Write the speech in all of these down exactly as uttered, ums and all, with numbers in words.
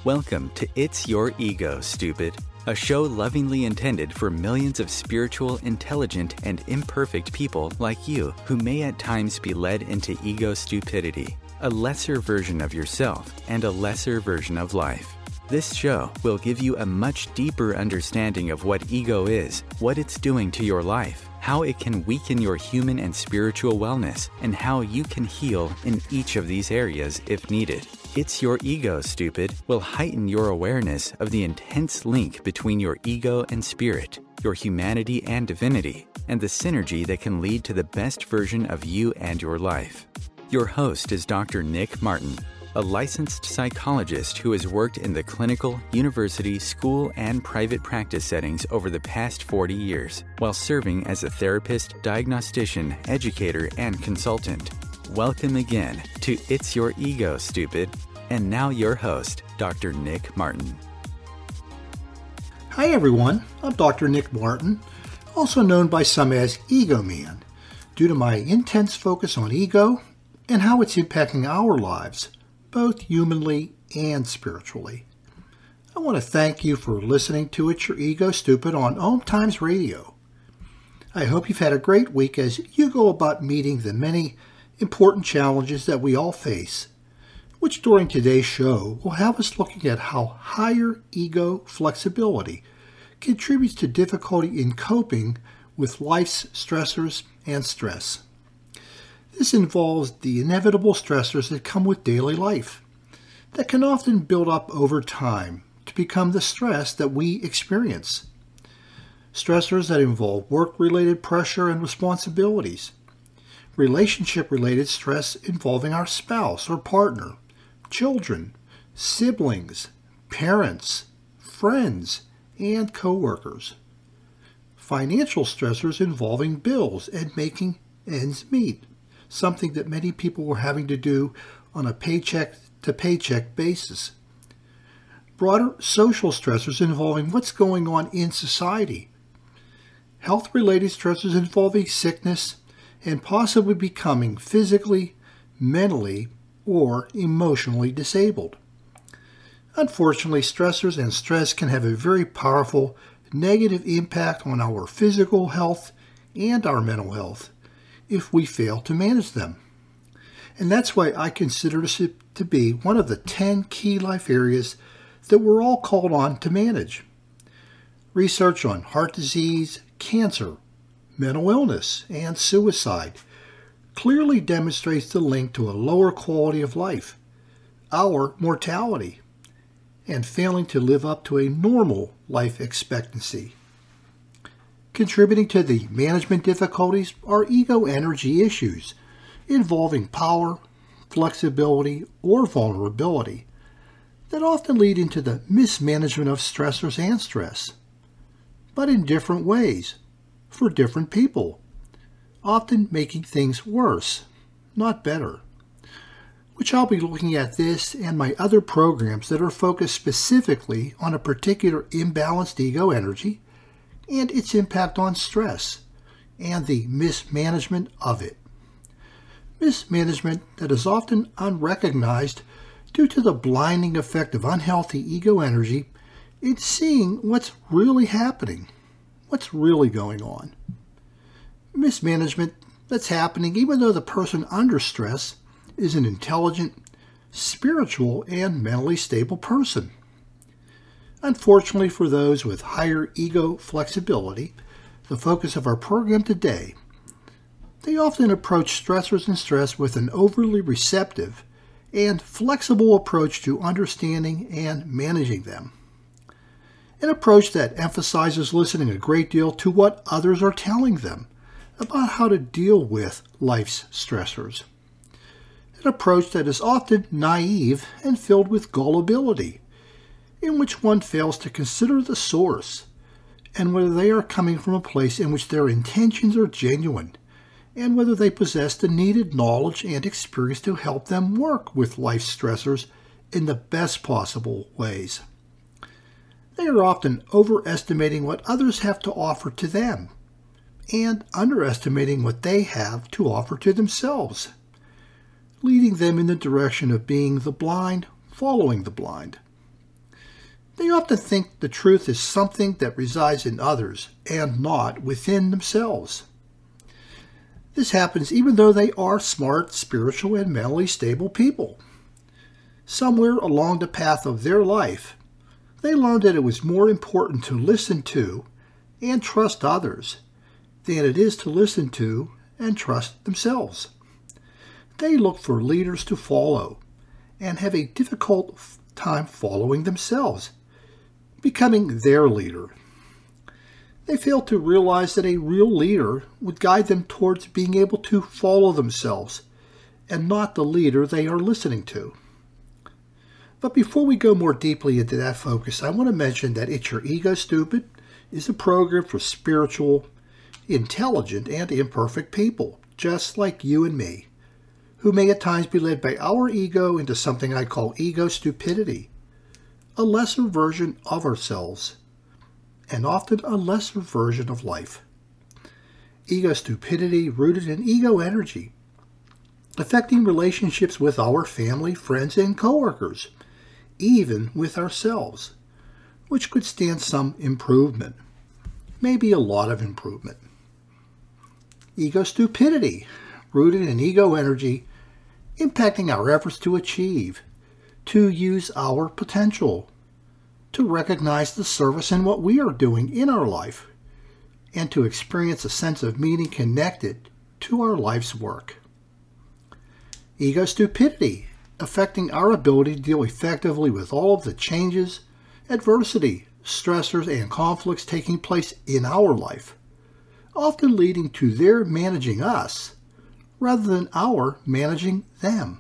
Welcome to It's Your Ego, Stupid, a show lovingly intended for millions of spiritual, intelligent, and imperfect people like you who may at times be led into ego stupidity, a lesser version of yourself and a lesser version of life. This show will give you a much deeper understanding of what ego is, what it's doing to your life, how it can weaken your human and spiritual wellness, and how you can heal in each of these areas if needed. It's Your Ego, Stupid will heighten your awareness of the intense link between your ego and spirit, your humanity and divinity, and the synergy that can lead to the best version of you and your life. Your host is Doctor Nick Martin, a licensed psychologist who has worked in the clinical, university, school, and private practice settings over the past forty years, while serving as a therapist, diagnostician, educator, and consultant. Welcome again to It's Your Ego, Stupid. And now your host, Doctor Nick Martin. Hi everyone, I'm Doctor Nick Martin, also known by some as Ego Man, due to my intense focus on ego and how it's impacting our lives, both humanly and spiritually. I want to thank you for listening to It's Your Ego, Stupid on Om Times Radio. I hope you've had a great week as you go about meeting the many important challenges that we all face, which during today's show will have us looking at how higher ego flexibility contributes to difficulty in coping with life's stressors and stress. This involves the inevitable stressors that come with daily life, that can often build up over time to become the stress that we experience. Stressors that involve work-related pressure and responsibilities, relationship-related stress involving our spouse or partner, children, siblings, parents, friends, and co-workers. Financial stressors involving bills and making ends meet, something that many people were having to do on a paycheck-to-paycheck basis. Broader social stressors involving what's going on in society. Health-related stressors involving sickness and possibly becoming physically, mentally, or emotionally disabled. Unfortunately, stressors and stress can have a very powerful negative impact on our physical health and our mental health if we fail to manage them. And that's why I consider this to be one of the ten key life areas that we're all called on to manage. Research on heart disease, cancer, mental illness, and suicide clearly demonstrates the link to a lower quality of life, our mortality, and failing to live up to a normal life expectancy. Contributing to the management difficulties are ego energy issues involving power, flexibility, or vulnerability that often lead into the mismanagement of stressors and stress, but in different ways for different people, often making things worse, not better, which I'll be looking at this and my other programs that are focused specifically on a particular imbalanced ego energy and its impact on stress and the mismanagement of it. Mismanagement that is often unrecognized due to the blinding effect of unhealthy ego energy in seeing what's really happening, what's really going on. Mismanagement that's happening even though the person under stress is an intelligent, spiritual, and mentally stable person. Unfortunately for those with higher ego flexibility, the focus of our program today, they often approach stressors and stress with an overly receptive and flexible approach to understanding and managing them. An approach that emphasizes listening a great deal to what others are telling them about how to deal with life's stressors. An approach that is often naive and filled with gullibility, in which one fails to consider the source and whether they are coming from a place in which their intentions are genuine and whether they possess the needed knowledge and experience to help them work with life's stressors in the best possible ways. They are often overestimating what others have to offer to them and underestimating what they have to offer to themselves, leading them in the direction of being the blind following the blind. They often think the truth is something that resides in others and not within themselves. This happens even though they are smart, spiritual, and mentally stable people. Somewhere along the path of their life, they learned that it was more important to listen to and trust others than it is to listen to and trust themselves. They look for leaders to follow and have a difficult time following themselves, becoming their leader. They fail to realize that a real leader would guide them towards being able to follow themselves and not the leader they are listening to. But before we go more deeply into that focus, I want to mention that It's Your Ego Stupid is a program for spiritual, intelligent, and imperfect people, just like you and me, who may at times be led by our ego into something I call ego stupidity, a lesser version of ourselves, and often a lesser version of life. Ego stupidity rooted in ego energy, affecting relationships with our family, friends, and coworkers, even with ourselves, which could stand some improvement, maybe a lot of improvement. Ego stupidity, rooted in ego energy, impacting our efforts to achieve, to use our potential, to recognize the service in what we are doing in our life, and to experience a sense of meaning connected to our life's work. Ego stupidity, affecting our ability to deal effectively with all of the changes, adversity, stressors, and conflicts taking place in our life, often leading to their managing us rather than our managing them.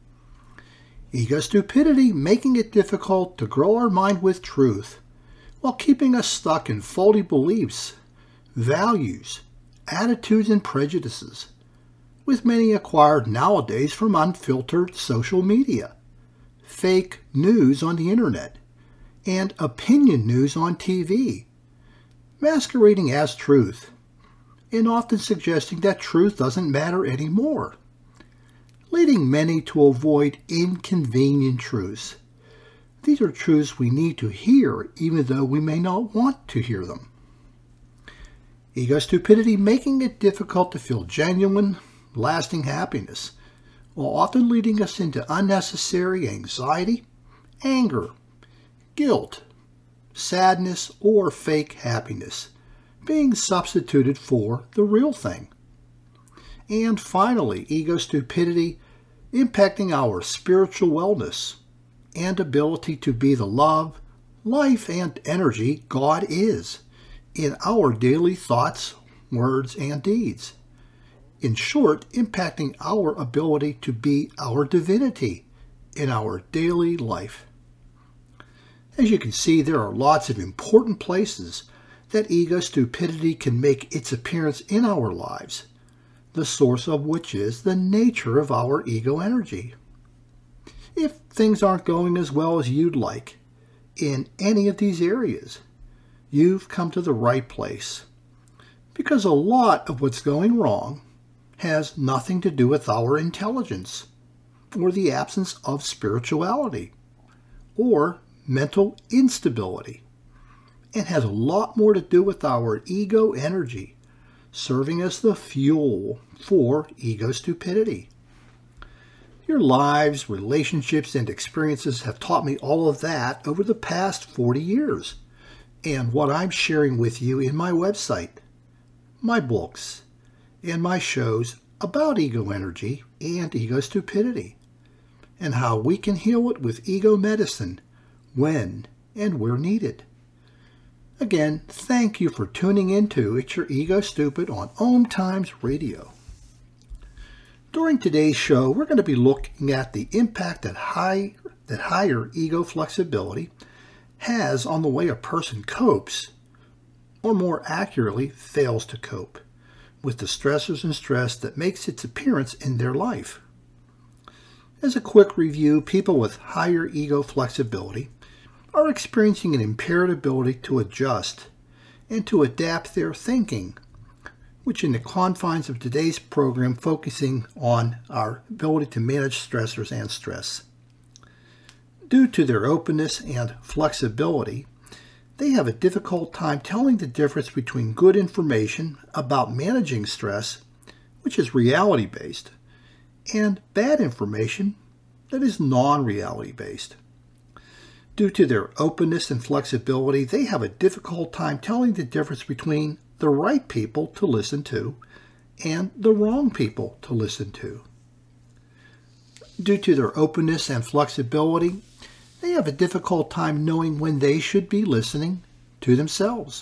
Ego stupidity, making it difficult to grow our mind with truth while keeping us stuck in faulty beliefs, values, attitudes, and prejudices, with many acquired nowadays from unfiltered social media, fake news on the internet, and opinion news on T V, masquerading as truth, and often suggesting that truth doesn't matter anymore, leading many to avoid inconvenient truths. These are truths we need to hear even though we may not want to hear them. Ego stupidity, making it difficult to feel genuine, lasting happiness, while often leading us into unnecessary anxiety, anger, guilt, sadness, or fake happiness, being substituted for the real thing. And finally, ego stupidity, impacting our spiritual wellness and ability to be the love, life, and energy God is in our daily thoughts, words, and deeds. In short, impacting our ability to be our divinity in our daily life. As you can see, there are lots of important places that ego stupidity can make its appearance in our lives, the source of which is the nature of our ego energy. If things aren't going as well as you'd like in any of these areas, you've come to the right place, because a lot of what's going wrong has nothing to do with our intelligence, or the absence of spirituality, or mental instability, and has a lot more to do with our ego energy, serving as the fuel for ego stupidity. Your lives, relationships, and experiences have taught me all of that over the past forty years, and what I'm sharing with you in my website, my books, and my shows about ego energy and ego stupidity, and how we can heal it with ego medicine when and where needed. Again, thank you for tuning into It's Your Ego Stupid on Om Times Radio. During today's show, we're going to be looking at the impact that high that higher ego flexibility has on the way a person copes, or more accurately, fails to cope, with the stressors and stress that makes its appearance in their life. As a quick review, people with higher ego flexibility are experiencing an impaired ability to adjust and to adapt their thinking, which in the confines of today's program focusing on our ability to manage stressors and stress. Due to their openness and flexibility, they have a difficult time telling the difference between good information about managing stress, which is reality-based, and bad information that is non-reality based. Due to their openness and flexibility, they have a difficult time telling the difference between the right people to listen to and the wrong people to listen to. Due to their openness and flexibility, they have a difficult time knowing when they should be listening to themselves.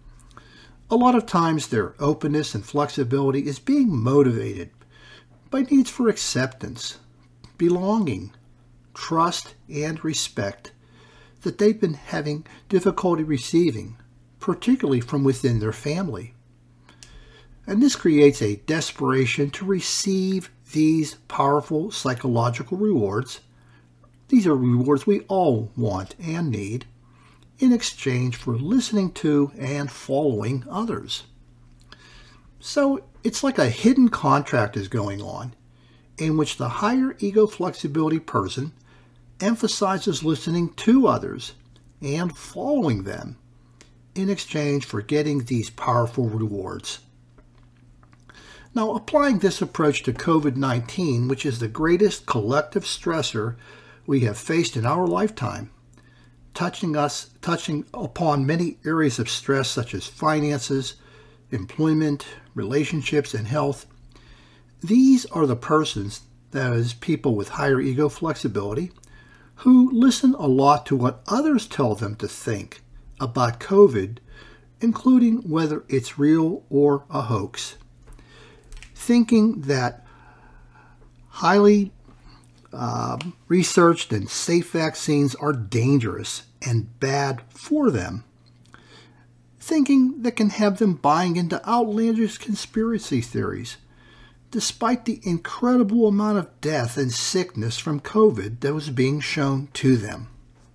A lot of times their openness and flexibility is being motivated by needs for acceptance, belonging, trust, and respect that they've been having difficulty receiving, particularly from within their family. And this creates a desperation to receive these powerful psychological rewards. These are rewards we all want and need in exchange for listening to and following others. So it's like a hidden contract is going on in which the higher ego flexibility person emphasizes listening to others and following them in exchange for getting these powerful rewards. Now, applying this approach to COVID nineteen, which is the greatest collective stressor we have faced in our lifetime, touching us, touching upon many areas of stress such as finances, employment, relationships, and health. These are the persons, that is, people with higher ego flexibility, who listen a lot to what others tell them to think about COVID, including whether it's real or a hoax, thinking that highly uh, researched and safe vaccines are dangerous and bad for them, thinking that can have them buying into outlandish conspiracy theories, despite the incredible amount of death and sickness from COVID that was being shown to them.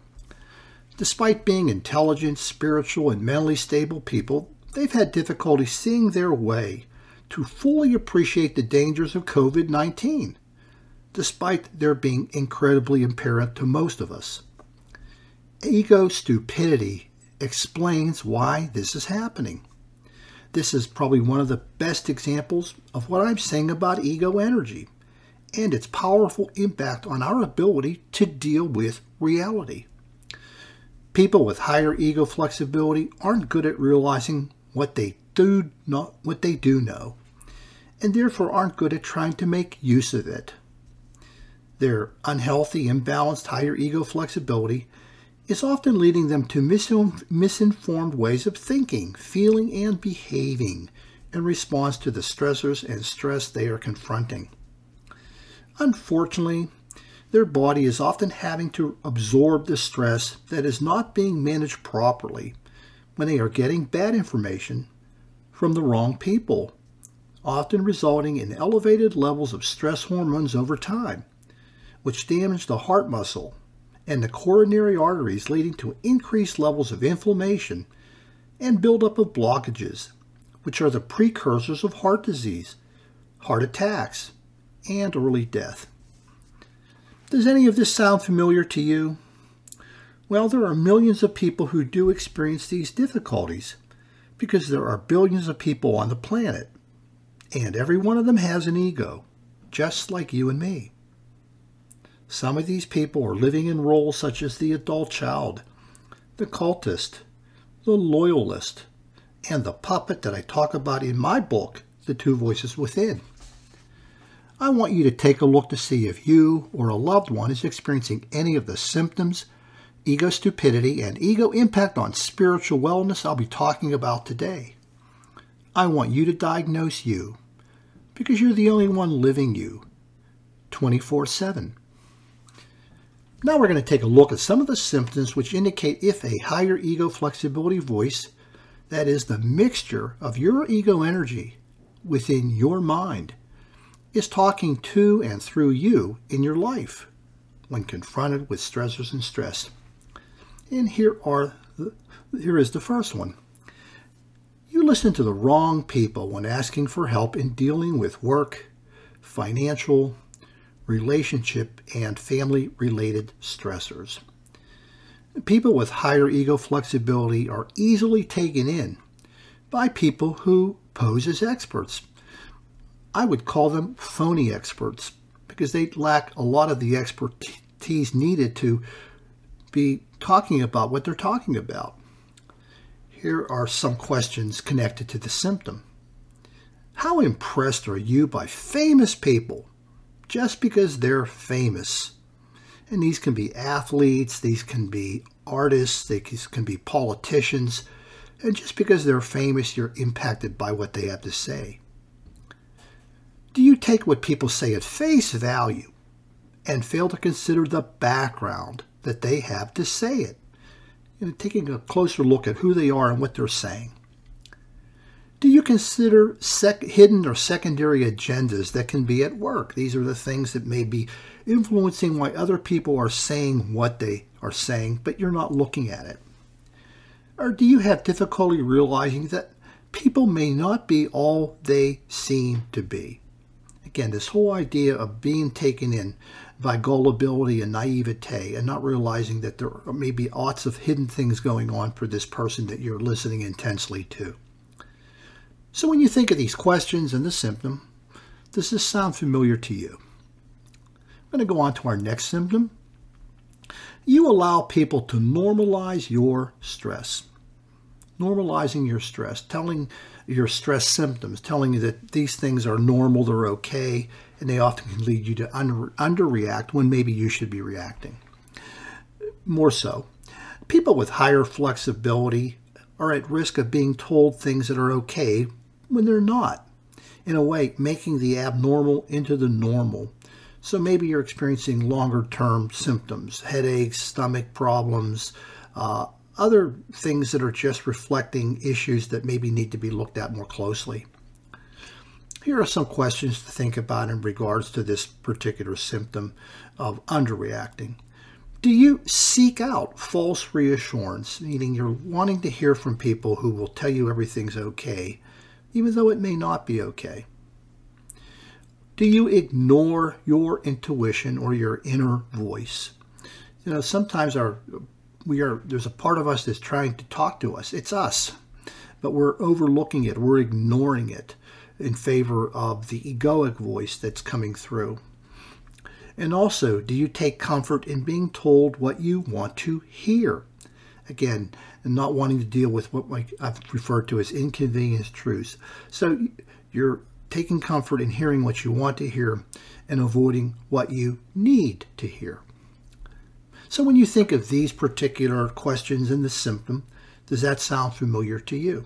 Despite being intelligent, spiritual, and mentally stable people, they've had difficulty seeing their way to fully appreciate the dangers of COVID nineteen, despite their being incredibly apparent to most of us. Ego stupidity explains why this is happening. This is probably one of the best examples of what I'm saying about ego energy and its powerful impact on our ability to deal with reality. People with higher ego flexibility aren't good at realizing what they do not what they do know, and therefore aren't good at trying to make use of it. Their unhealthy, imbalanced higher ego flexibility is often leading them to misinformed ways of thinking, feeling, and behaving in response to the stressors and stress they are confronting. Unfortunately, their body is often having to absorb the stress that is not being managed properly when they are getting bad information from the wrong people, often resulting in elevated levels of stress hormones over time, which damage the heart muscle and the coronary arteries, leading to increased levels of inflammation and buildup of blockages, which are the precursors of heart disease, heart attacks, and early death. Does any of this sound familiar to you? Well, there are millions of people who do experience these difficulties because there are billions of people on the planet, and every one of them has an ego, just like you and me. Some of these people are living in roles such as the adult child, the cultist, the loyalist, and the puppet that I talk about in my book, The Two Voices Within. I want you to take a look to see if you or a loved one is experiencing any of the symptoms, ego stupidity, and ego impact on spiritual wellness I'll be talking about today. I want you to diagnose you, because you're the only one living you, twenty-four seven. Now we're going to take a look at some of the symptoms which indicate if a higher ego flexibility voice, that is the mixture of your ego energy within your mind, is talking to and through you in your life when confronted with stressors and stress. And here are the, here is the first one. You listen to the wrong people when asking for help in dealing with work, financial, relationship, and family-related stressors. People with higher ego flexibility are easily taken in by people who pose as experts. I would call them phony experts because they lack a lot of the expertise needed to be talking about what they're talking about. Here are some questions connected to the symptom. How impressed are you by famous people just because they're famous? And these can be athletes, these can be artists, these can be politicians. And just because they're famous, you're impacted by what they have to say. Do you take what people say at face value and fail to consider the background that they have to say it? You know, taking a closer look at who they are and what they're saying. Do you consider sec- hidden or secondary agendas that can be at work? These are the things that may be influencing why other people are saying what they are saying, but you're not looking at it. Or do you have difficulty realizing that people may not be all they seem to be? Again, this whole idea of being taken in by gullibility and naivete and not realizing that there may be lots of hidden things going on for this person that you're listening intensely to. So when you think of these questions and the symptom, does this sound familiar to you? I'm going to go on to our next symptom. You allow people to normalize your stress. Normalizing your stress, telling your stress symptoms, telling you that these things are normal, they're okay, and they often can lead you to under, underreact when maybe you should be reacting. More so, people with higher flexibility are at risk of being told things that are okay when they're not. In a way, making the abnormal into the normal. So maybe you're experiencing longer-term symptoms, headaches, stomach problems, uh, other things that are just reflecting issues that maybe need to be looked at more closely. Here are some questions to think about in regards to this particular symptom of underreacting. Do you seek out false reassurance, meaning you're wanting to hear from people who will tell you everything's okay, even though it may not be okay? Do you ignore your intuition or your inner voice? You know, sometimes our we are there's a part of us that's trying to talk to us. It's us, but we're overlooking it. We're ignoring it in favor of the egoic voice that's coming through. And also, do you take comfort in being told what you want to hear? Again, and not wanting to deal with what I've referred to as inconvenience truths. So you're taking comfort in hearing what you want to hear and avoiding what you need to hear. So when you think of these particular questions and the symptom, does that sound familiar to you?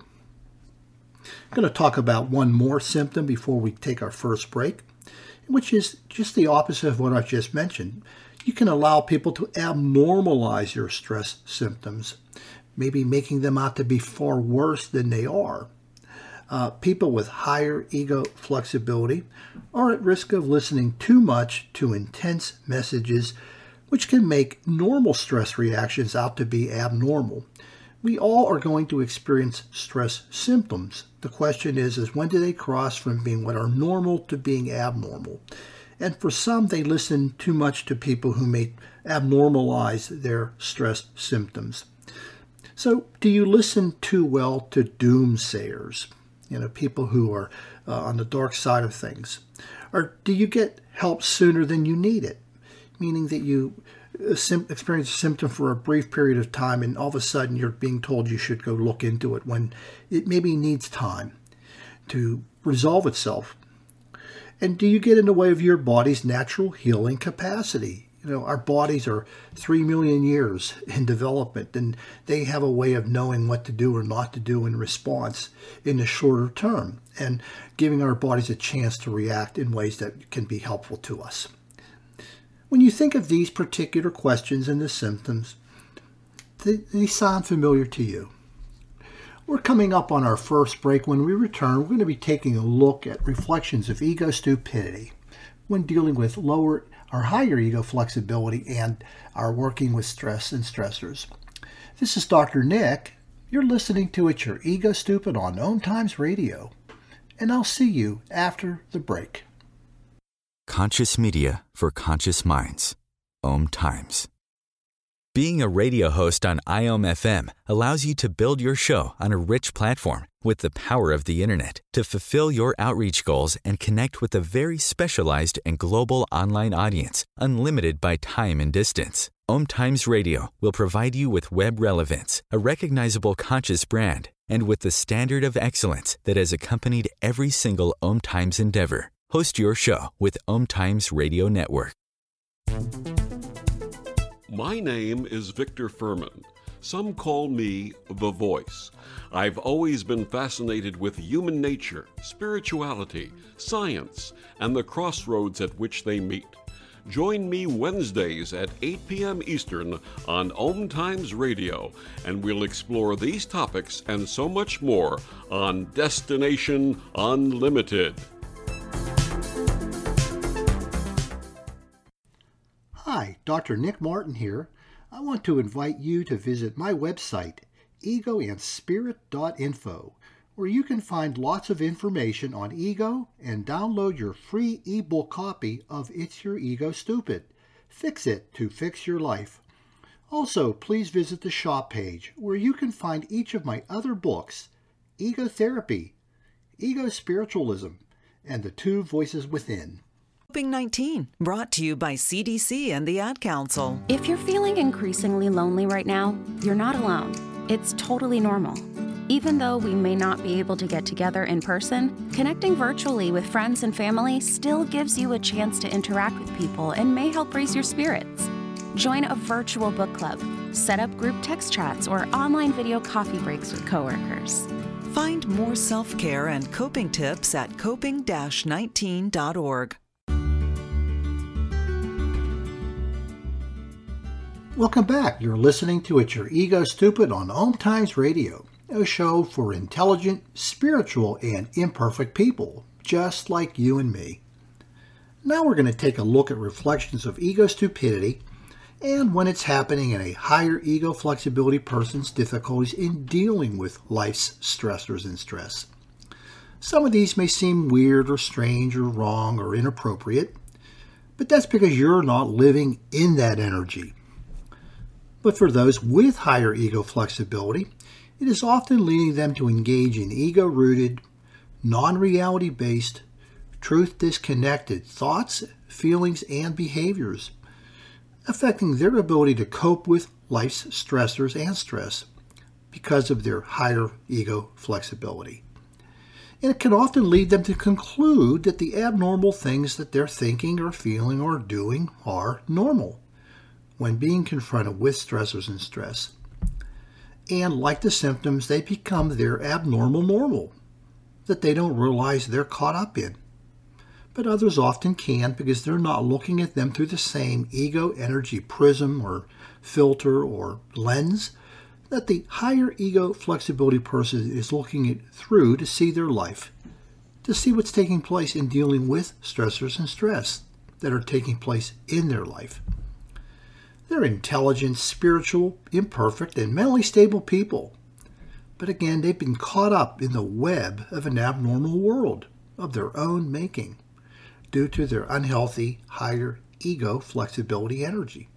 I'm going to talk about one more symptom before we take our first break, which is just the opposite of what I just mentioned. You can allow people to abnormalize your stress symptoms, maybe making them out to be far worse than they are. Uh, people with higher ego flexibility are at risk of listening too much to intense messages, which can make normal stress reactions out to be abnormal. We all are going to experience stress symptoms. The question is, is when do they cross from being what are normal to being abnormal? And for some, they listen too much to people who may abnormalize their stress symptoms. So do you listen too well to doomsayers? You know, people who are uh, on the dark side of things? Or do you get help sooner than you need it? Meaning that you experience a symptom for a brief period of time and all of a sudden you're being told you should go look into it when it maybe needs time to resolve itself. And do you get in the way of your body's natural healing capacity? You know, our bodies are three million years in development, and they have a way of knowing what to do or not to do in response in the shorter term, and giving our bodies a chance to react in ways that can be helpful to us. When you think of these particular questions and the symptoms, they, they sound familiar to you. We're coming up on our first break. When we return, we're going to be taking a look at reflections of ego stupidity when dealing with lower or higher ego flexibility and our working with stress and stressors. This is Doctor Nick. You're listening to It's Your Ego Stupid on Known Times Radio. And I'll see you after the break. Conscious media for conscious minds. Om Times. Being a radio host on I O M F M allows you to build your show on a rich platform with the power of the internet to fulfill your outreach goals and connect with a very specialized and global online audience, unlimited by time and distance. Om Times Radio will provide you with web relevance, a recognizable conscious brand, and with the standard of excellence that has accompanied every single Om Times endeavor. Host your show with Om Times Radio Network. My name is Victor Furman. Some call me The Voice. I've always been fascinated with human nature, spirituality, science, and the crossroads at which they meet. Join me Wednesdays at eight p.m. Eastern on Om Times Radio, and we'll explore these topics and so much more on Destination Unlimited. Hi, Doctor Nick Martin here. I want to invite you to visit my website, ego and spirit dot info, where you can find lots of information on ego and download your free ebook copy of It's Your Ego Stupid. Fix it to fix your life. Also, please visit the shop page where you can find each of my other books, Ego Therapy, Ego Spiritualism, and The Two Voices Within. Coping nineteen, brought to you by C D C and the Ad Council. If you're feeling increasingly lonely right now, you're not alone. It's totally normal. Even though we may not be able to get together in person, connecting virtually with friends and family still gives you a chance to interact with people and may help raise your spirits. Join a virtual book club, set up group text chats, or online video coffee breaks with coworkers. Find more self-care and coping tips at coping nineteen dot org. Welcome back. You're listening to It's Your Ego Stupid on Om Times Radio, a show for intelligent, spiritual, and imperfect people, just like you and me. Now we're going to take a look at reflections of ego stupidity and when it's happening in a higher ego flexibility person's difficulties in dealing with life's stressors and stress. Some of these may seem weird or strange or wrong or inappropriate, but that's because you're not living in that energy. But for those with higher ego flexibility, it is often leading them to engage in ego-rooted, non-reality-based, truth-disconnected thoughts, feelings, and behaviors, affecting their ability to cope with life's stressors and stress because of their higher ego flexibility. And it can often lead them to conclude that the abnormal things that they're thinking or feeling or doing are normal when being confronted with stressors and stress. And like the symptoms, they become their abnormal normal that they don't realize they're caught up in. But others often can because they're not looking at them through the same ego energy prism or filter or lens that the higher ego flexibility person is looking it through to see their life, to see what's taking place in dealing with stressors and stress that are taking place in their life. They're intelligent, spiritual, imperfect, and mentally stable people. But again, they've been caught up in the web of an abnormal world of their own making due to their unhealthy, higher ego flexibility energy.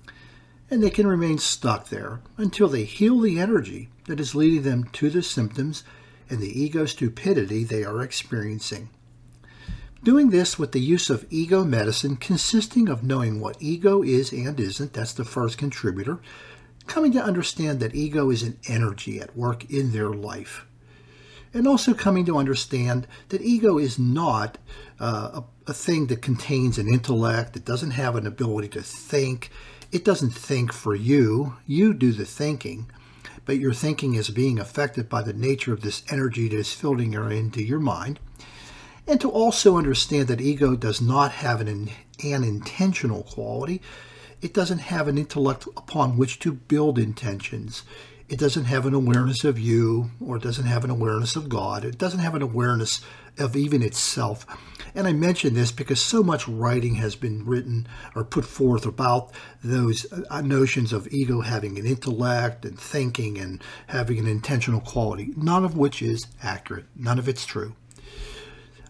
And they can remain stuck there until they heal the energy that is leading them to the symptoms and the ego stupidity they are experiencing. Doing this with the use of ego medicine, consisting of knowing what ego is and isn't, that's the first contributor, coming to understand that ego is an energy at work in their life, and also coming to understand that ego is not uh, a, a thing that contains an intellect, it doesn't have an ability to think, it doesn't think for you, you do the thinking, but your thinking is being affected by the nature of this energy that is filtering into your mind. And to also understand that ego does not have an, an intentional quality. It doesn't have an intellect upon which to build intentions. It doesn't have an awareness of you, or it doesn't have an awareness of God. It doesn't have an awareness of even itself. And I mention this because so much writing has been written or put forth about those notions of ego having an intellect and thinking and having an intentional quality, none of which is accurate. None of it's true.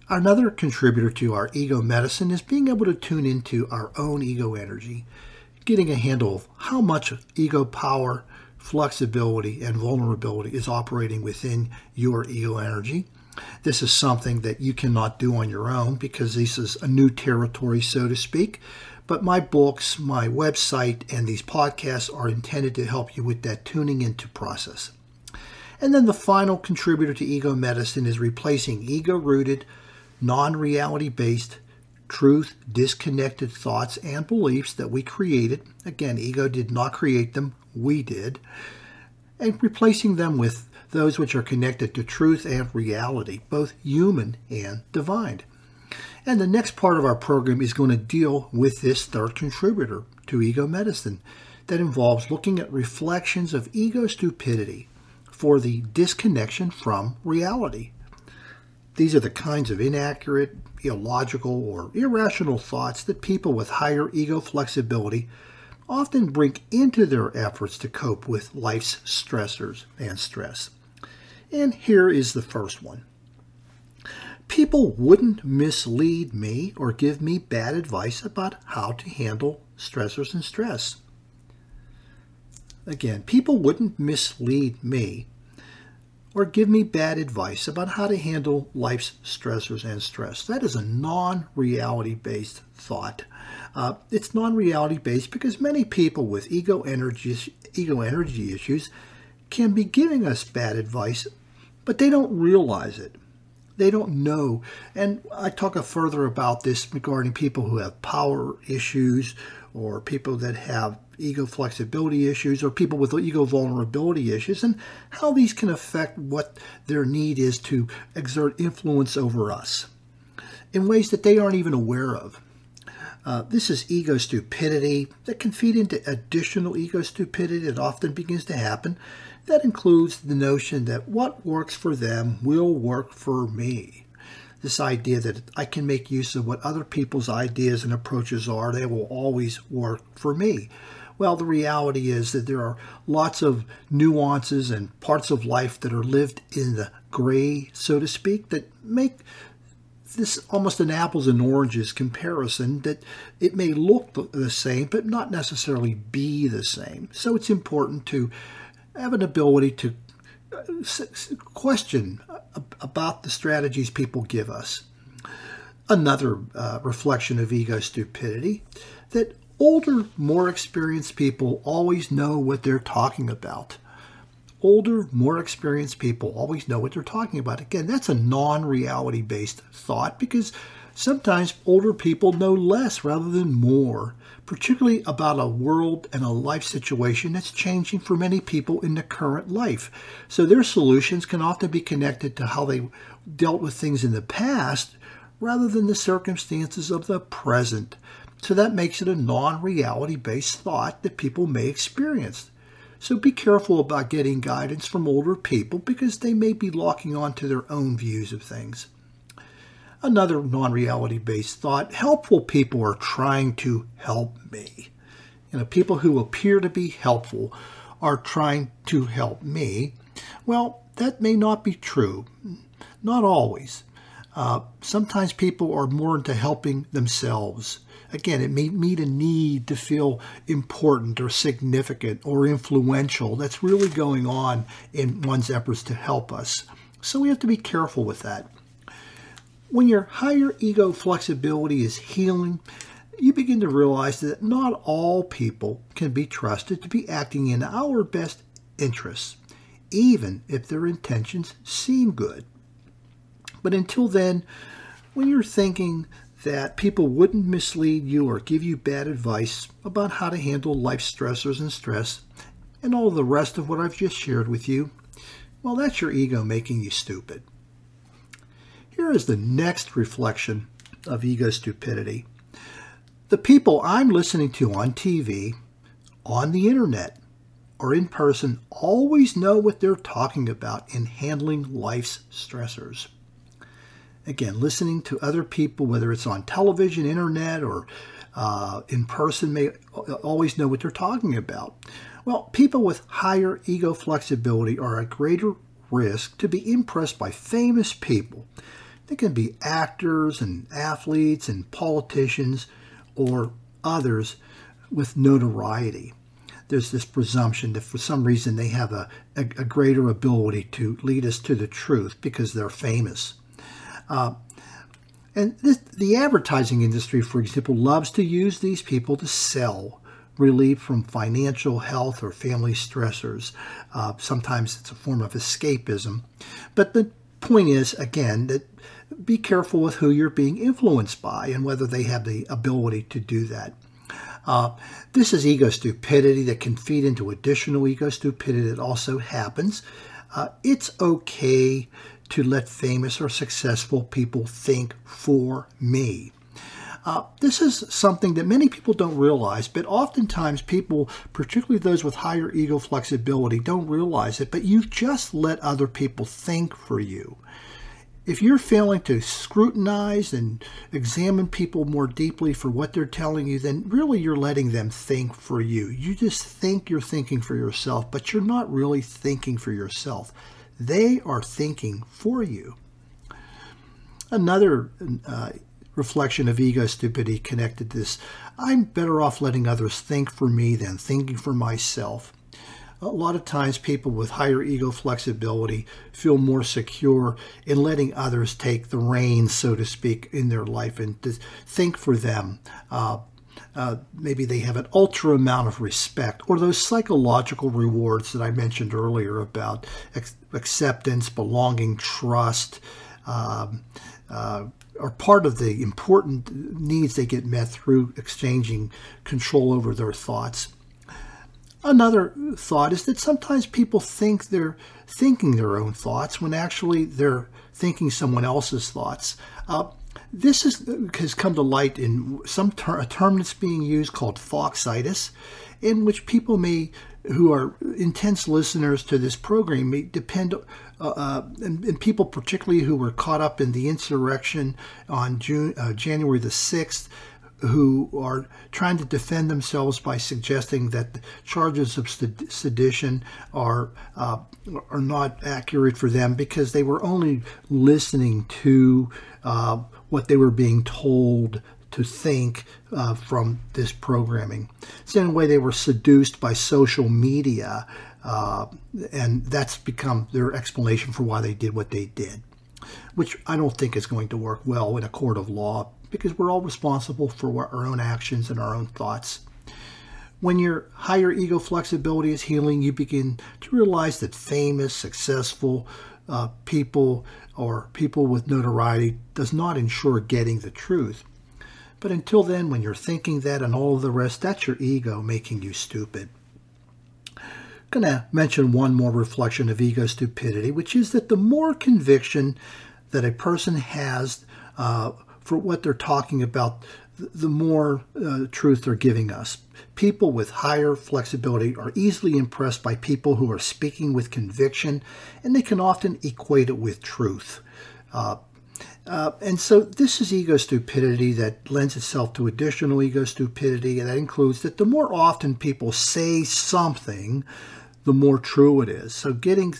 Another contributor to our ego medicine is being able to tune into our own ego energy, getting a handle of how much ego power, flexibility, and vulnerability is operating within your ego energy. This is something that you cannot do on your own because this is a new territory, so to speak. But my books, my website, and these podcasts are intended to help you with that tuning into process. And then the final contributor to ego medicine is replacing ego-rooted, non-reality-based, truth-disconnected thoughts and beliefs that we created. Again, ego did not create them, we did. And replacing them with those which are connected to truth and reality, both human and divine. And the next part of our program is going to deal with this third contributor to ego medicine that involves looking at reflections of ego stupidity for the disconnection from reality. These are the kinds of inaccurate, illogical, or irrational thoughts that people with higher ego flexibility often bring into their efforts to cope with life's stressors and stress. And here is the first one. People wouldn't mislead me or give me bad advice about how to handle stressors and stress. Again, people wouldn't mislead me or give me bad advice about how to handle life's stressors and stress. That is a non-reality-based thought. Uh, it's non-reality-based because many people with ego energy, ego energy issues can be giving us bad advice, but they don't realize it. They don't know. And I talk further about this regarding people who have power issues or people that have ego flexibility issues or people with ego vulnerability issues and how these can affect what their need is to exert influence over us in ways that they aren't even aware of. Uh, this is ego stupidity that can feed into additional ego stupidity that often begins to happen. That includes the notion that what works for them will work for me. This idea that I can make use of what other people's ideas and approaches are, they will always work for me. Well, the reality is that there are lots of nuances and parts of life that are lived in the gray, so to speak, that make this almost an apples and oranges comparison, that it may look the same, but not necessarily be the same. So it's important to have an ability to question about the strategies people give us. Another uh, reflection of ego stupidity, that older, more experienced people always know what they're talking about. Older, more experienced people always know what they're talking about. Again, that's a non-reality based thought because sometimes older people know less rather than more, particularly about a world and a life situation that's changing for many people in the current life. So their solutions can often be connected to how they dealt with things in the past rather than the circumstances of the present. So that makes it a non-reality based thought that people may experience. So be careful about getting guidance from older people because they may be locking on to their own views of things. Another non-reality based thought, helpful people are trying to help me. You know, people who appear to be helpful are trying to help me. Well, that may not be true. Not always. Uh, sometimes people are more into helping themselves. Again, it may meet a need to feel important or significant or influential. That's really going on in one's efforts to help us. So we have to be careful with that. When your higher ego flexibility is healing, you begin to realize that not all people can be trusted to be acting in our best interests, even if their intentions seem good. But until then, when you're thinking that people wouldn't mislead you or give you bad advice about how to handle life stressors and stress, and all the rest of what I've just shared with you, well, that's your ego making you stupid. Here is the next reflection of ego stupidity. The people I'm listening to on T V, on the internet, or in person always know what they're talking about in handling life's stressors. Again, listening to other people, whether it's on television, internet, or uh, in person, may always know what they're talking about. Well, people with higher ego flexibility are at greater risk to be impressed by famous people They can be actors and athletes and politicians or others with notoriety. There's this presumption that for some reason they have a, a, a greater ability to lead us to the truth because they're famous. Uh, and this, the advertising industry, for example, loves to use these people to sell relief from financial, health, or family stressors. Uh, sometimes it's a form of escapism. But the point is, again, that be careful with who you're being influenced by and whether they have the ability to do that. Uh, this is ego stupidity that can feed into additional ego stupidity that also happens. Uh, it's okay to let famous or successful people think for me. Uh, this is something that many people don't realize, but oftentimes people, particularly those with higher ego flexibility, don't realize it, but you've just let other people think for you. If you're failing to scrutinize and examine people more deeply for what they're telling you, then really you're letting them think for you. You just think you're thinking for yourself, but you're not really thinking for yourself. They are thinking for you. Another uh, reflection of ego stupidity connected to this: I'm better off letting others think for me than thinking for myself. A lot of times people with higher ego flexibility feel more secure in letting others take the reins, so to speak, in their life and to think for them. Uh, uh, maybe they have an ultra amount of respect, or those psychological rewards that I mentioned earlier about ex- acceptance, belonging, trust, um, uh, are part of the important needs they get met through exchanging control over their thoughts. Another thought is that sometimes people think they're thinking their own thoughts when actually they're thinking someone else's thoughts. Uh, this is, has come to light in some ter- a term that's being used called Foxitis, in which people may, who are intense listeners to this program, may depend, uh, uh, and, and people particularly who were caught up in the insurrection on June, uh, January the sixth, who are trying to defend themselves by suggesting that the charges of sedition are uh, are not accurate for them because they were only listening to uh, what they were being told to think uh, from this programming. So in a way, they were seduced by social media, uh, and that's become their explanation for why they did what they did, which I don't think is going to work well in a court of law, because we're all responsible for our own actions and our own thoughts. When your higher ego flexibility is healing, you begin to realize that famous, successful uh, people or people with notoriety does not ensure getting the truth. But until then, when you're thinking that and all of the rest, that's your ego making you stupid. I'm going to mention one more reflection of ego stupidity, which is that the more conviction that a person has uh, for what they're talking about, the more uh, truth they're giving us. People with higher flexibility are easily impressed by people who are speaking with conviction, and they can often equate it with truth. Uh, uh, and so this is ego stupidity that lends itself to additional ego stupidity, and that includes that the more often people say something, the more true it is. So getting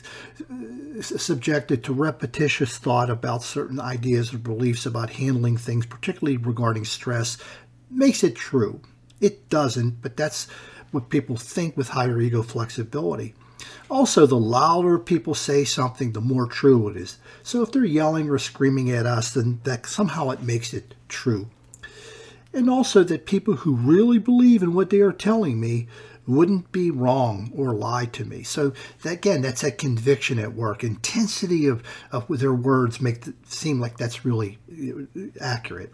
subjected to repetitious thought about certain ideas or beliefs about handling things, particularly regarding stress, makes it true. It doesn't, but that's what people think with higher ego flexibility. Also, the louder people say something, the more true it is. So if they're yelling or screaming at us, then that somehow it makes it true. And also that people who really believe in what they are telling me wouldn't be wrong or lie to me. So that, again, that's that conviction at work. Intensity of, of their words make it seem like that's really accurate.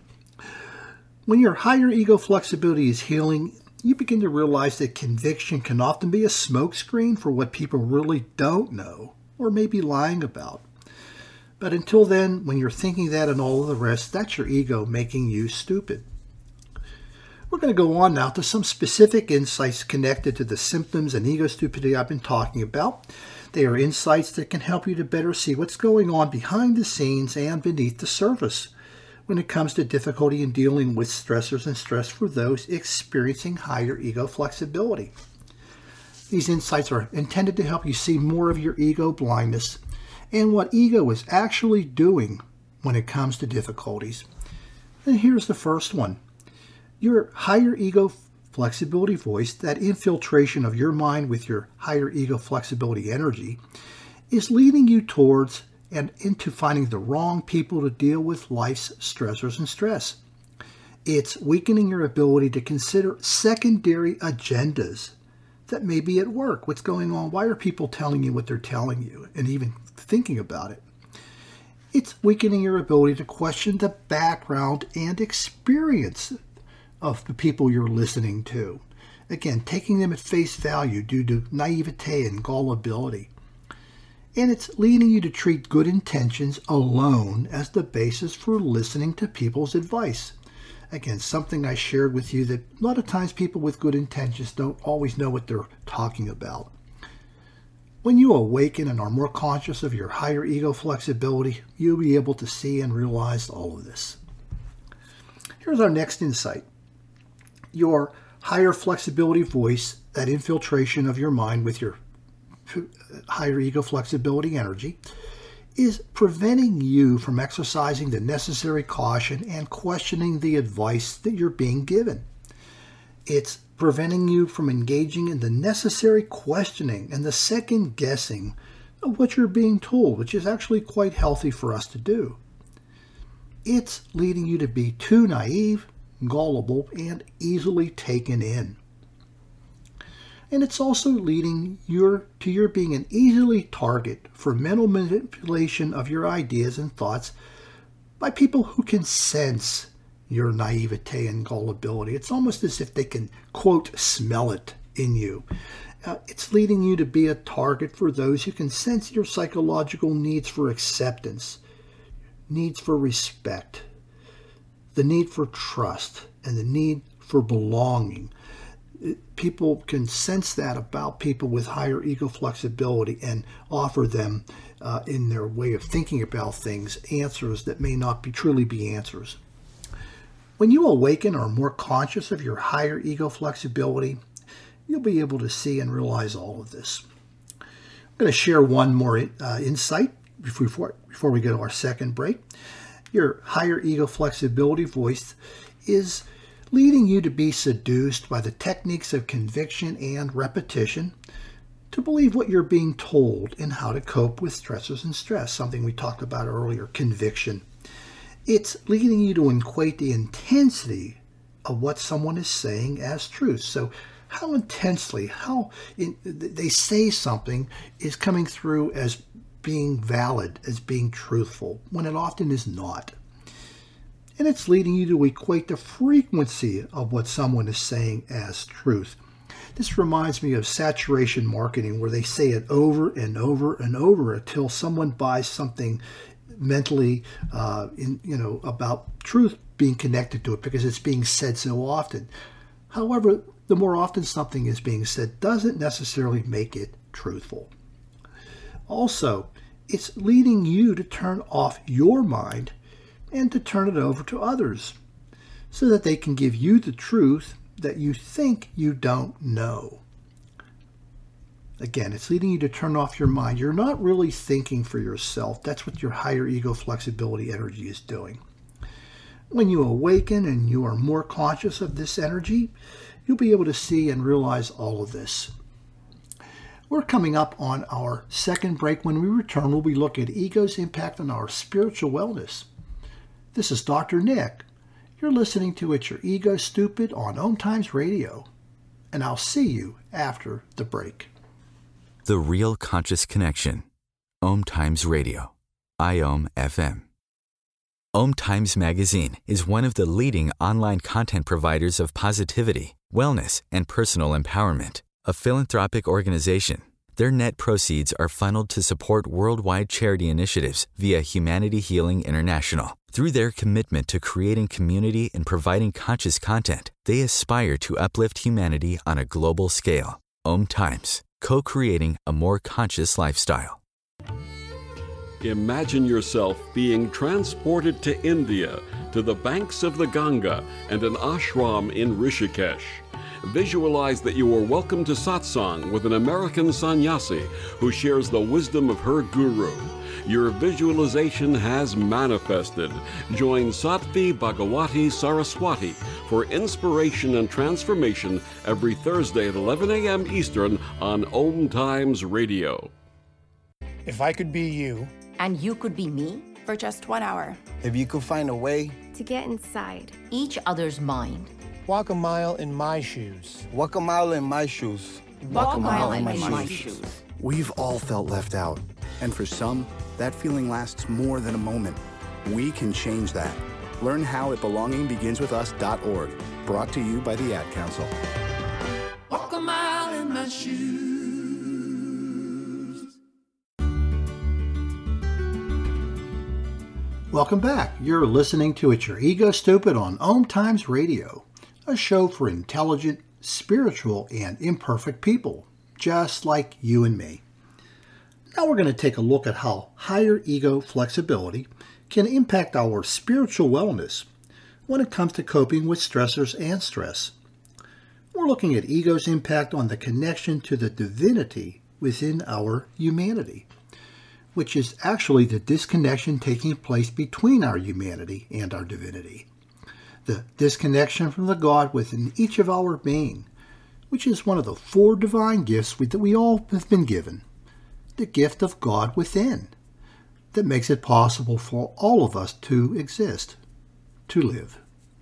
When your higher ego flexibility is healing, you begin to realize that conviction can often be a smokescreen for what people really don't know or may be lying about. But until then, when you're thinking that and all of the rest, that's your ego making you stupid. We're going to go on now to some specific insights connected to the symptoms and ego stupidity I've been talking about. They are insights that can help you to better see what's going on behind the scenes and beneath the surface when it comes to difficulty in dealing with stressors and stress for those experiencing higher ego flexibility. These insights are intended to help you see more of your ego blindness and what ego is actually doing when it comes to difficulties. And here's the first one. Your higher ego flexibility voice, that infiltration of your mind with your higher ego flexibility energy, is leading you towards and into finding the wrong people to deal with life's stressors and stress. It's weakening your ability to consider secondary agendas that may be at work. What's going on? Why are people telling you what they're telling you and even thinking about it? It's weakening your ability to question the background and experience of the people you're listening to. Again, taking them at face value due to naivete and gullibility. And it's leading you to treat good intentions alone as the basis for listening to people's advice. Again, something I shared with you that a lot of times people with good intentions don't always know what they're talking about. When you awaken and are more conscious of your higher ego flexibility, you'll be able to see and realize all of this. Here's our next insight. Your higher flexibility voice, that infiltration of your mind with your higher ego flexibility energy, is preventing you from exercising the necessary caution and questioning the advice that you're being given. It's preventing you from engaging in the necessary questioning and the second guessing of what you're being told, which is actually quite healthy for us to do. It's leading you to be too naive, gullible, and easily taken in. And it's also leading your, to your being an easily target for mental manipulation of your ideas and thoughts by people who can sense your naivete and gullibility. It's almost as if they can, quote, smell it in you. Uh, it's leading you to be a target for those who can sense your psychological needs for acceptance, needs for respect, the need for trust, and the need for belonging. People can sense that about people with higher ego flexibility and offer them, uh, in their way of thinking about things, answers that may not be truly be answers. When you awaken or are more conscious of your higher ego flexibility, you'll be able to see and realize all of this. I'm going to share one more uh, insight before, before we go to our second break. Your higher ego flexibility voice is leading you to be seduced by the techniques of conviction and repetition to believe what you're being told and how to cope with stressors and stress, something we talked about earlier, conviction. It's leading you to equate the intensity of what someone is saying as truth. So how intensely, how in, they say something is coming through as being valid, as being truthful, when it often is not. And it's leading you to equate the frequency of what someone is saying as truth. This reminds me of saturation marketing, where they say it over and over and over until someone buys something mentally, uh, in, you know, about truth being connected to it because it's being said so often. However, the more often something is being said doesn't necessarily make it truthful. Also, it's leading you to turn off your mind and to turn it over to others so that they can give you the truth that you think you don't know. Again, it's leading you to turn off your mind. You're not really thinking for yourself. That's what your higher ego flexibility energy is doing. When you awaken and you are more conscious of this energy, you'll be able to see and realize all of this. We're coming up on our second break. When we return, we'll be looking at ego's impact on our spiritual wellness. This is Doctor Nick. You're listening to It's Your Ego Stupid on Om Times Radio. And I'll see you after the break. The Real Conscious Connection. Om Times Radio. I O M F M. Om Times Magazine is one of the leading online content providers of positivity, wellness, and personal empowerment. A philanthropic organization, their net proceeds are funneled to support worldwide charity initiatives via Humanity Healing International. Through their commitment to creating community and providing conscious content, they aspire to uplift humanity on a global scale. Om Times, co-creating a more conscious lifestyle. Imagine yourself being transported to India, to the banks of the Ganga and an ashram in Rishikesh. Visualize that you are welcome to satsang with an American sannyasi who shares the wisdom of her guru. Your visualization has manifested. Join Sattvi Bhagawati Saraswati for inspiration and transformation every Thursday at eleven a.m. Eastern on Om Times Radio. If I could be you, and you could be me, for just one hour. If you could find a way to get inside each other's mind. Walk a mile in my shoes. Walk a mile in my shoes. Walk, Walk a mile, mile in, in my, my shoes. shoes. We've all felt left out. And for some, that feeling lasts more than a moment. We can change that. Learn how at belonging begins with us dot org. Brought to you by the Ad Council. Walk a mile in my shoes. Welcome back. You're listening to It's Your Ego Stupid on Om Times Radio, a show for intelligent, spiritual, and imperfect people, just like you and me. Now we're going to take a look at how higher ego flexibility can impact our spiritual wellness when it comes to coping with stressors and stress. We're looking at ego's impact on the connection to the divinity within our humanity, which is actually the disconnection taking place between our humanity and our divinity. The disconnection from the God within each of our being, which is one of the four divine gifts we, that we all have been given. The gift of God within, that makes it possible for all of us to exist, to live.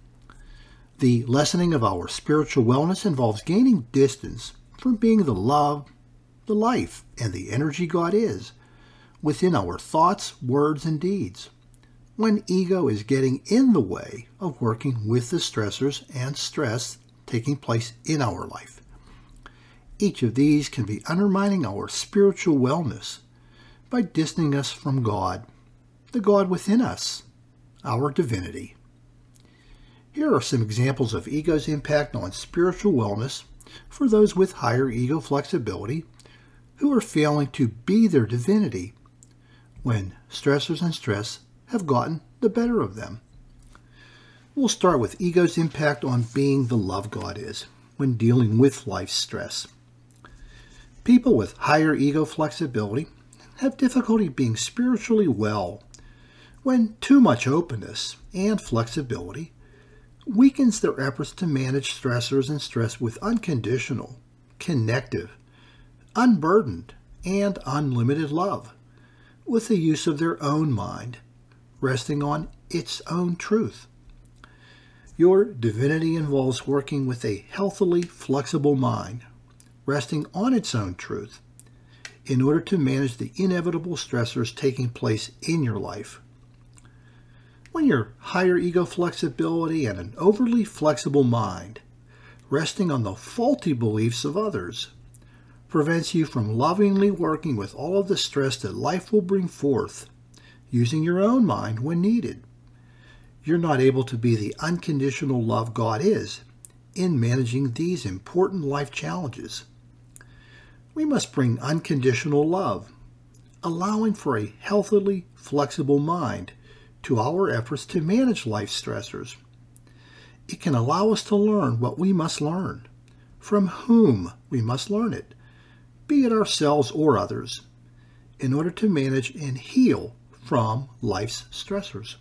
The lessening of our spiritual wellness involves gaining distance from being the love, the life, and the energy God is, within our thoughts, words, and deeds, when ego is getting in the way of working with the stressors and stress taking place in our life. Each of these can be undermining our spiritual wellness by distancing us from God, the God within us, our divinity. Here are some examples of ego's impact on spiritual wellness for those with higher ego flexibility who are failing to be their divinity when stressors and stress have gotten the better of them. We'll start with ego's impact on being the love God is when dealing with life's stress. People with higher ego flexibility have difficulty being spiritually well when too much openness and flexibility weakens their efforts to manage stressors and stress with unconditional, connective, unburdened, and unlimited love, with the use of their own mind, resting on its own truth. Your divinity involves working with a healthily flexible mind, resting on its own truth, in order to manage the inevitable stressors taking place in your life. When your higher ego flexibility and an overly flexible mind, resting on the faulty beliefs of others, prevents you from lovingly working with all of the stress that life will bring forth, using your own mind when needed, you're not able to be the unconditional love God is in managing these important life challenges. We must bring unconditional love, allowing for a healthily flexible mind to our efforts to manage life's stressors. It can allow us to learn what we must learn, from whom we must learn it, be it ourselves or others, in order to manage and heal from life's stressors.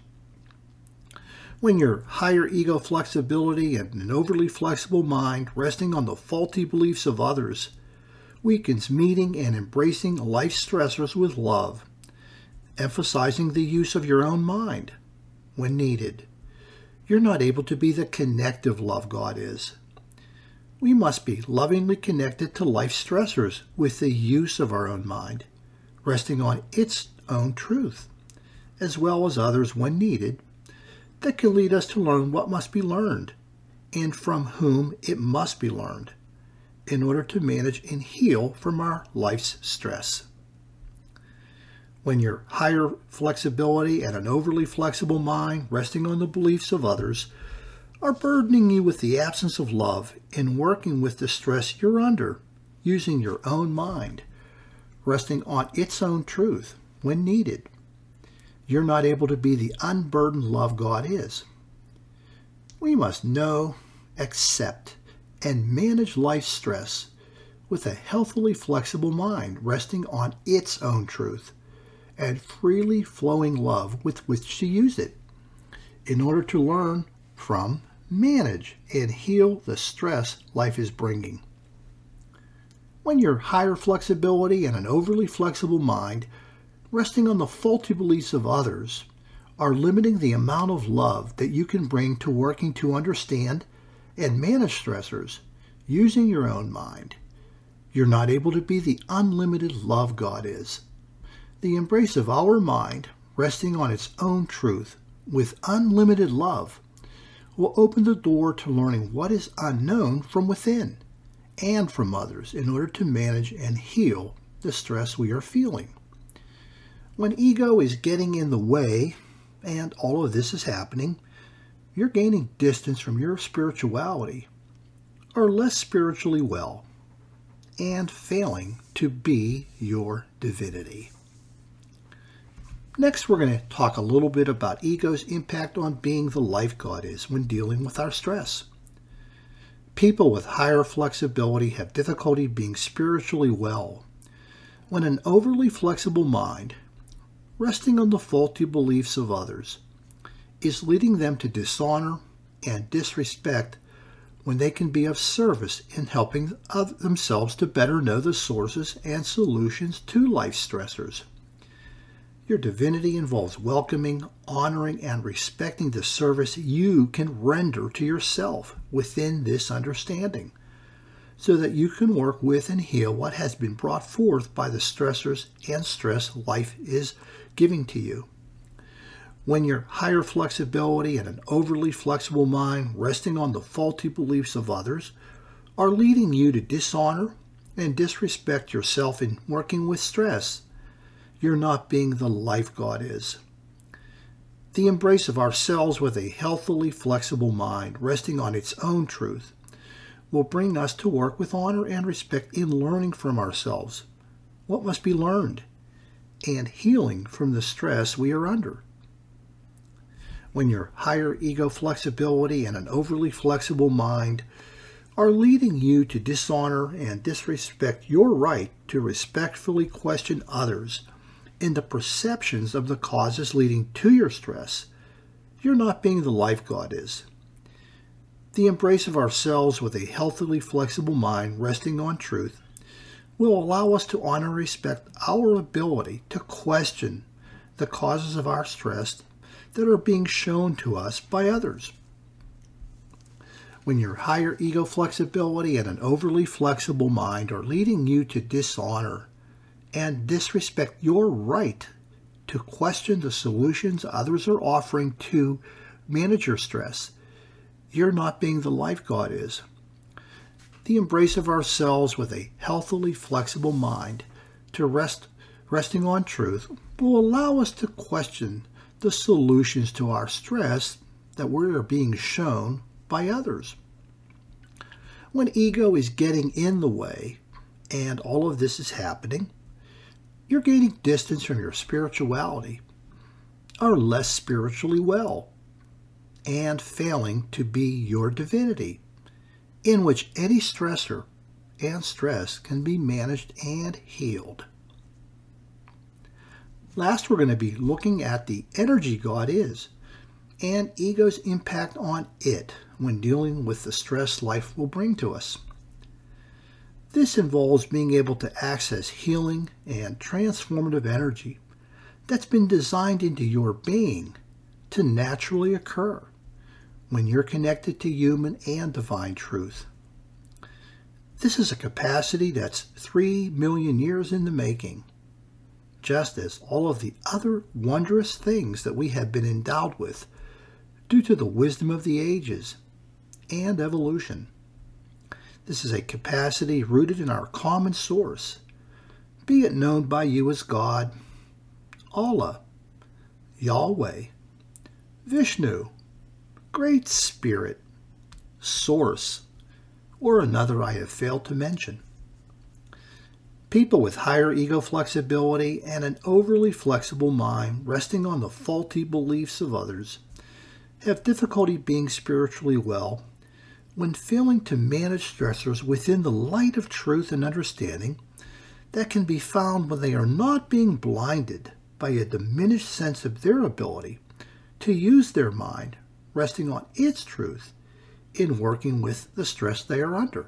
When your higher ego flexibility and an overly flexible mind resting on the faulty beliefs of others weakens meeting and embracing life's stressors with love, emphasizing the use of your own mind when needed, you're not able to be the connective love God is. We must be lovingly connected to life's stressors with the use of our own mind, resting on its own truth, as well as others when needed, that can lead us to learn what must be learned and from whom it must be learned in order to manage and heal from our life's stress. When your higher flexibility and an overly flexible mind resting on the beliefs of others are burdening you with the absence of love in working with the stress you're under, using your own mind, resting on its own truth when needed, you're not able to be the unburdened love God is. We must know, accept, and manage life's stress with a healthily flexible mind resting on its own truth and freely flowing love with which to use it in order to learn from, manage, and heal the stress life is bringing. When your higher flexibility and an overly flexible mind, resting on the faulty beliefs of others, are limiting the amount of love that you can bring to working to understand and manage stressors using your own mind, you're not able to be the unlimited love God is. The embrace of our mind, resting on its own truth with unlimited love, will open the door to learning what is unknown from within and from others in order to manage and heal the stress we are feeling. When ego is getting in the way, and all of this is happening, you're gaining distance from your spirituality, or less spiritually well, and failing to be your divinity. Next, we're going to talk a little bit about ego's impact on being the life God is when dealing with our stress. People with higher flexibility have difficulty being spiritually well when an overly flexible mind, resting on the faulty beliefs of others, is leading them to dishonor and disrespect when they can be of service in helping themselves to better know the sources and solutions to life stressors. Your divinity involves welcoming, honoring, and respecting the service you can render to yourself within this understanding, so that you can work with and heal what has been brought forth by the stressors and stress life is giving to you. When your higher flexibility and an overly flexible mind resting on the faulty beliefs of others are leading you to dishonor and disrespect yourself in working with stress, you're not being the life God is. The embrace of ourselves with a healthily flexible mind resting on its own truth will bring us to work with honor and respect in learning from ourselves what must be learned and healing from the stress we are under. When your higher ego flexibility and an overly flexible mind are leading you to dishonor and disrespect your right to respectfully question others in the perceptions of the causes leading to your stress, you're not being the life God is. The embrace of ourselves with a healthily flexible mind resting on truth will allow us to honor and respect our ability to question the causes of our stress that are being shown to us by others. When your higher ego flexibility and an overly flexible mind are leading you to dishonor and disrespect your right to question the solutions others are offering to manage your stress, you're not being the life God is. The embrace of ourselves with a healthily flexible mind to rest resting on truth will allow us to question the solutions to our stress that we are being shown by others. When ego is getting in the way and all of this is happening, you're gaining distance from your spirituality, are less spiritually well, and failing to be your divinity, in which any stressor and stress can be managed and healed. Last, we're going to be looking at the energy God is and ego's impact on it when dealing with the stress life will bring to us. This involves being able to access healing and transformative energy that's been designed into your being to naturally occur when you're connected to human and divine truth. This is a capacity that's three million years in the making, just as all of the other wondrous things that we have been endowed with due to the wisdom of the ages and evolution. This is a capacity rooted in our common source, be it known by you as God, Allah, Yahweh, Vishnu, Great Spirit, Source, or another I have failed to mention. People with higher ego flexibility and an overly flexible mind resting on the faulty beliefs of others have difficulty being spiritually well when failing to manage stressors within the light of truth and understanding that can be found when they are not being blinded by a diminished sense of their ability to use their mind, resting on its truth in working with the stress they are under.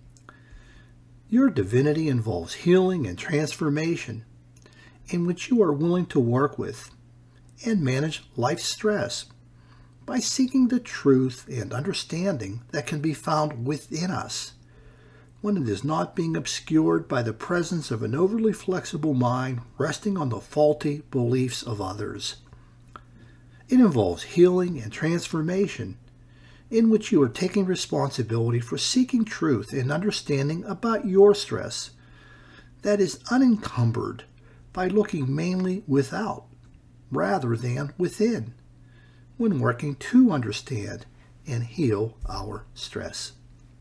Your divinity involves healing and transformation, in which you are willing to work with and manage life's stress by seeking the truth and understanding that can be found within us when it is not being obscured by the presence of an overly flexible mind resting on the faulty beliefs of others. It involves healing and transformation, in which you are taking responsibility for seeking truth and understanding about your stress that is unencumbered by looking mainly without rather than within when working to understand and heal our stress.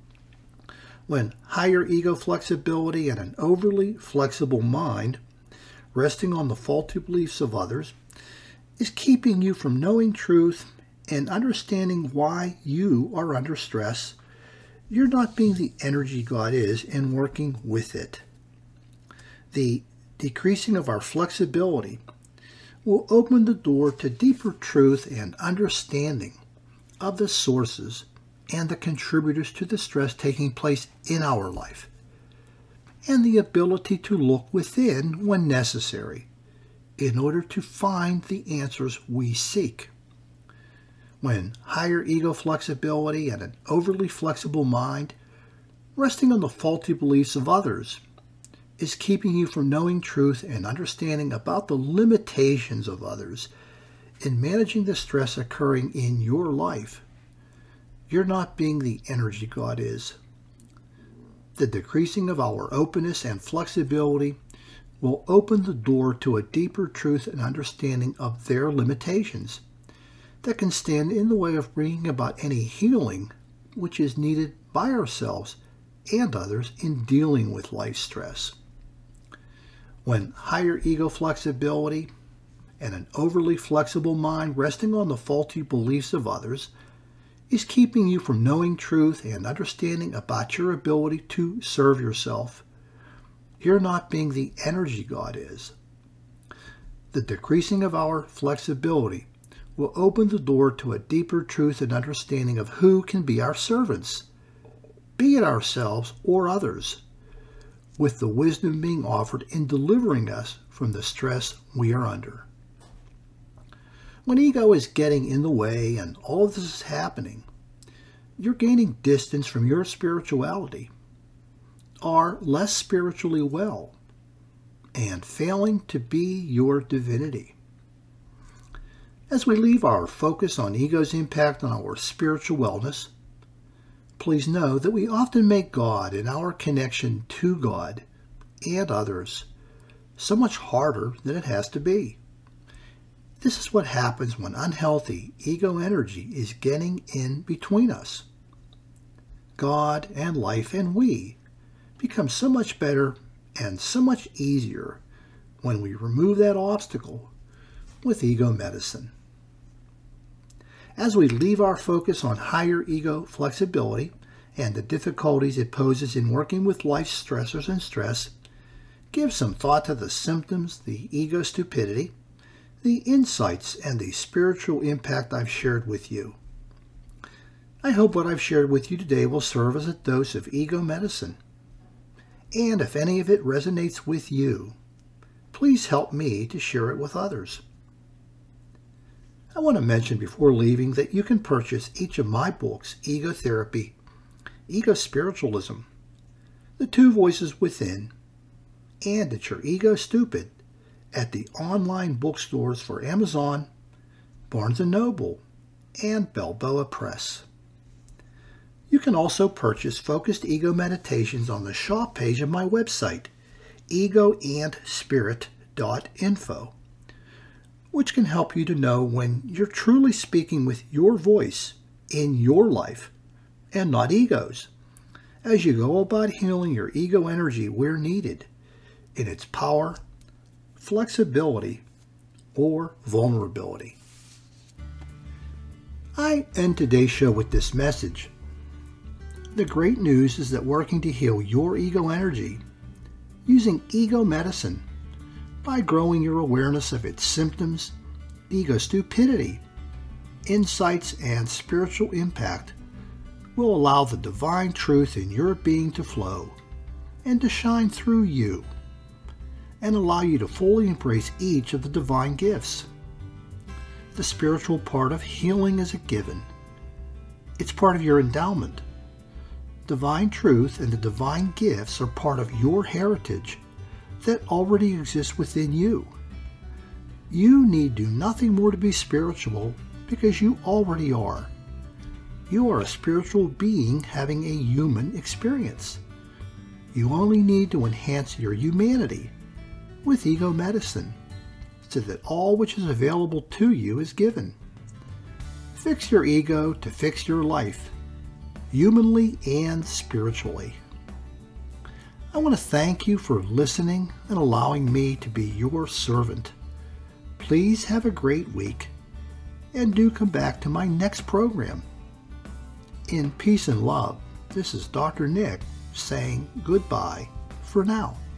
When higher ego flexibility and an overly flexible mind resting on the faulty beliefs of others is keeping you from knowing truth and understanding why you are under stress, you're not being the energy God is and working with it. The decreasing of our flexibility will open the door to deeper truth and understanding of the sources and the contributors to the stress taking place in our life, and the ability to look within when necessary in order to find the answers we seek. When higher ego flexibility and an overly flexible mind resting on the faulty beliefs of others is keeping you from knowing truth and understanding about the limitations of others in managing the stress occurring in your life, you're not being the energy God is. The decreasing of our openness and flexibility will open the door to a deeper truth and understanding of their limitations that can stand in the way of bringing about any healing which is needed by ourselves and others in dealing with life stress. When higher ego flexibility and an overly flexible mind resting on the faulty beliefs of others is keeping you from knowing truth and understanding about your ability to serve yourself, you're not being the energy God is. The decreasing of our flexibility will open the door to a deeper truth and understanding of who can be our servants, be it ourselves or others, with the wisdom being offered in delivering us from the stress we are under. When ego is getting in the way and all of this is happening, you're gaining distance from your spirituality, are less spiritually well, and failing to be your divinity. As we leave our focus on ego's impact on our spiritual wellness, please know that we often make God and our connection to God and others so much harder than it has to be. This is what happens when unhealthy ego energy is getting in between us. God and life and we become so much better and so much easier when we remove that obstacle with ego medicine. As we leave our focus on higher ego flexibility and the difficulties it poses in working with life's stressors and stress, give some thought to the symptoms, the ego stupidity, the insights, and the spiritual impact I've shared with you. I hope what I've shared with you today will serve as a dose of ego medicine. And if any of it resonates with you, please help me to share it with others. I want to mention before leaving that you can purchase each of my books, Ego Therapy, Ego Spiritualism, The Two Voices Within, and It's Your Ego Stupid at the online bookstores for Amazon, Barnes and Noble, and Balboa Press. You can also purchase Focused Ego Meditations on the shop page of my website, ego and spirit dot info. Which can help you to know when you're truly speaking with your voice in your life and not ego's, as you go about healing your ego energy where needed, in its power, flexibility, or vulnerability. I end today's show with this message. The great news is that working to heal your ego energy using ego medicine by growing your awareness of its symptoms, ego stupidity, insights, and spiritual impact will allow the divine truth in your being to flow and to shine through you, and allow you to fully embrace each of the divine gifts. The spiritual part of healing is a given. It's part of your endowment. Divine truth and the divine gifts are part of your heritage that already exists within you. You need do nothing more to be spiritual because you already are. You are a spiritual being having a human experience. You only need to enhance your humanity with ego medicine so that all which is available to you is given. Fix your ego to fix your life, humanly and spiritually. I want to thank you for listening and allowing me to be your servant. Please have a great week, and do come back to my next program. In peace and love, this is Doctor Nick saying goodbye for now.